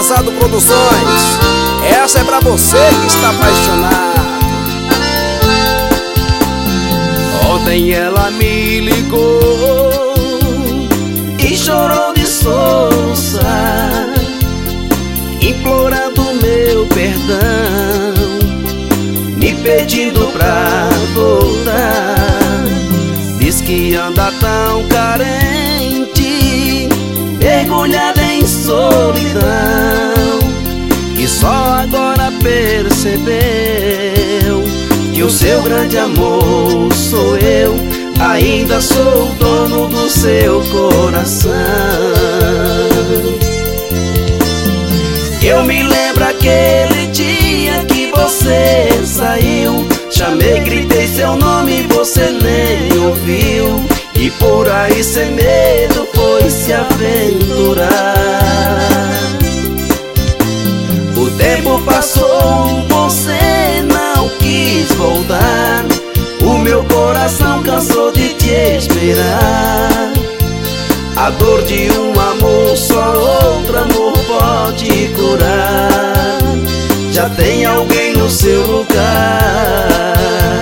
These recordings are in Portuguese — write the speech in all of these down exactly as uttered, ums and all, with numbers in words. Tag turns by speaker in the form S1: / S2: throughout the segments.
S1: Pesado Produções. Essa é pra você que está apaixonado.
S2: Ontem ela me ligou e chorou de soluçar, implorando meu perdão, me pedindo pra voltar. Diz que anda tão carente, mergulhada em solidão, que só agora percebeu que o seu grande amor sou eu. Ainda sou o dono do seu coração. Eu me lembro aquele dia que você saiu, chamei, gritei seu nome, você nem ouviu, e por aí sem medo foi se aventurar. O tempo passou, você não quis voltar, o meu coração cansou de te esperar. A dor de um amor só outro amor pode curar. Já tem alguém no seu lugar.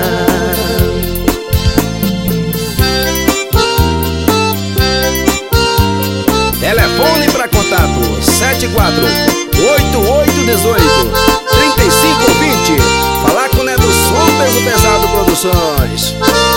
S1: Telefone para contato sete quatro oito oito um oito três cinco dois zero. Falar com o Neto Som, Peso Pesado Produções.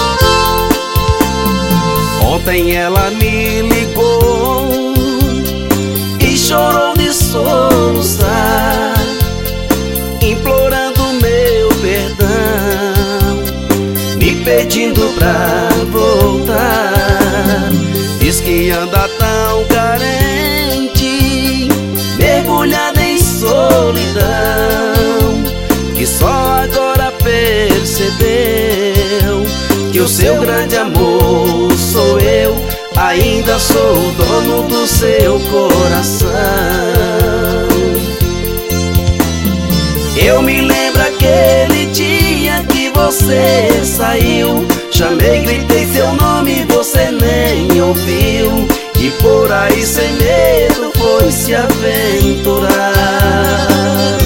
S2: Ontem ela me ligou e chorou de soluçar, implorando meu perdão, me pedindo pra voltar. Diz que anda tão carente, mergulhada em solidão, que só agora percebeu que o seu grande amor sou eu. Ainda sou o dono do seu coração. Eu me lembro aquele dia que você saiu, chamei, gritei seu nome, você nem ouviu, e por aí sem medo foi se aventurar.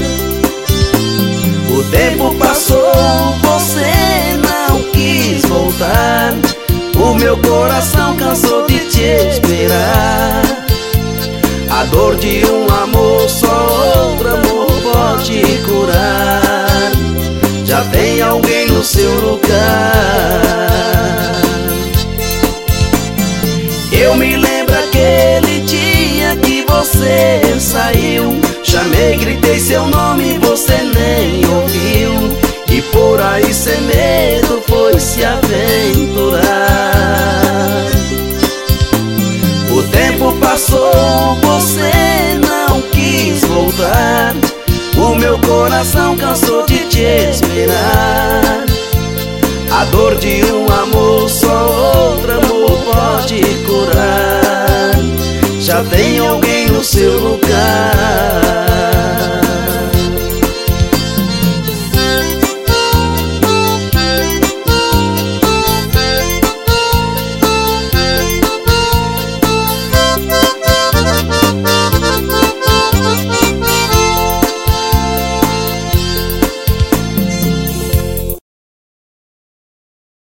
S2: O tempo passou, você não quis voltar, o meu coração cansou de te esperar. A dor de um amor só outro amor pode curar. Já tem alguém no seu lugar. Eu me lembro aquele dia que você saiu, chamei, gritei seu nome, você nem ouviu, e por aí sem medo foi se aventurar. O tempo passou, você não quis voltar, o meu coração cansou de te esperar. A dor de um